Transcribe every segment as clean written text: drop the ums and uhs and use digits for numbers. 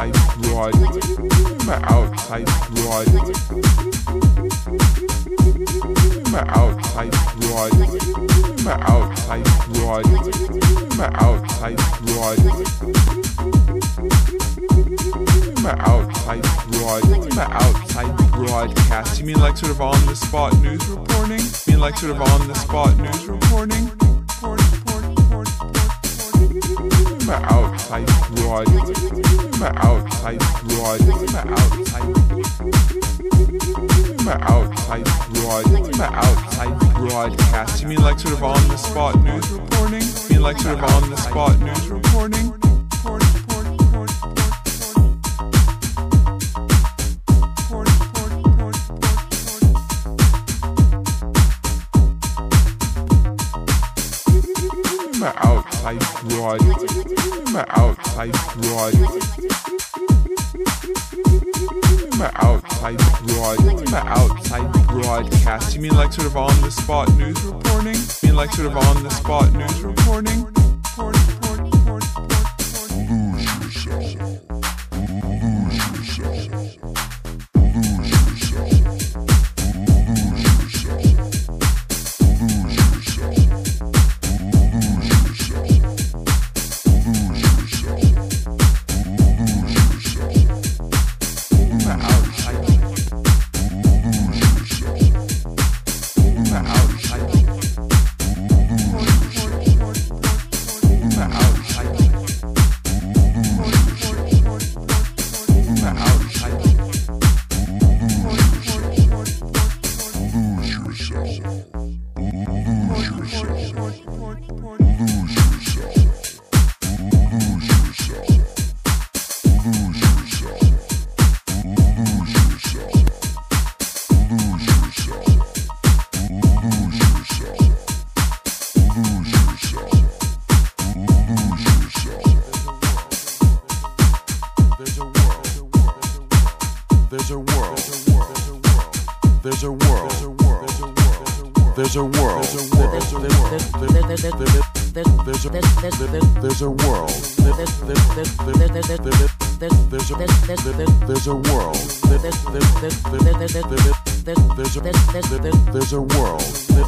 outside broad. My outside broad. My outside broad. My outside broad. My outside broad. My outside broad. My outside broadcast. You mean like sort of on the spot news reporting? You mean like sort of on the spot news reporting? My outside broad. My outside broad. My outside. My outside broad. My outside broadcast. You mean like sort of on the spot news reporting? You mean like sort of on the spot news reporting? My outside broad. My outside broad. My outside broad. My outside broadcast. You mean like sort of on the spot news reporting? You mean like sort of on the spot news reporting? There's a world. There's a world. There's a world. There's a world. There's a world. There's a world. There's a world.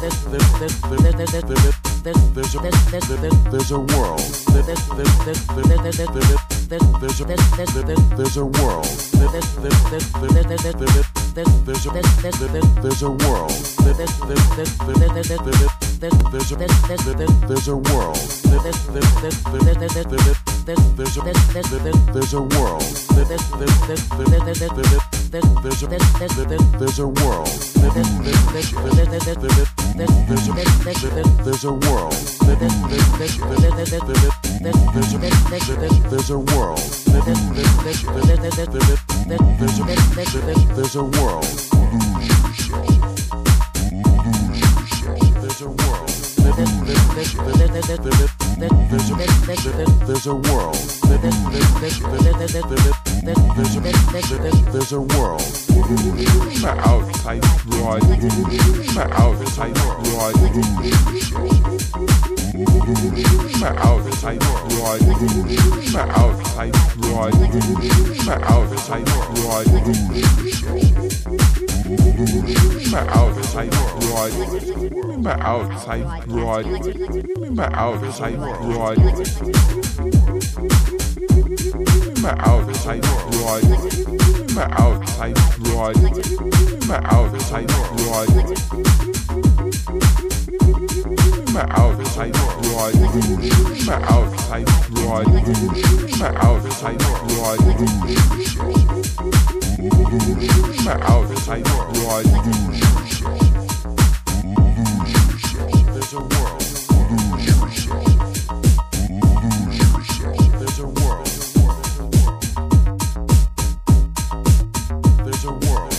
My outside broad. My outside broad. My outside broad. My outside broad. My outside broad. My outside broad. My outside broad. My outside broad. My outside broad. My outside broad. My outside broad. My outside broad. My outside broad. My outside broad. My outside broad. There's a world. There's a world. There's a world.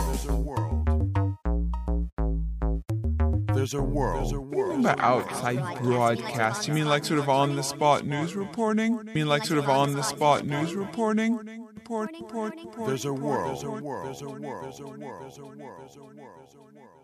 There's a world. My outside broadcast. You mean like sort of on the spot news reporting? You mean like sort of on the spot news reporting? There's a world. There's a world. There's a world. There's a world. There's a world.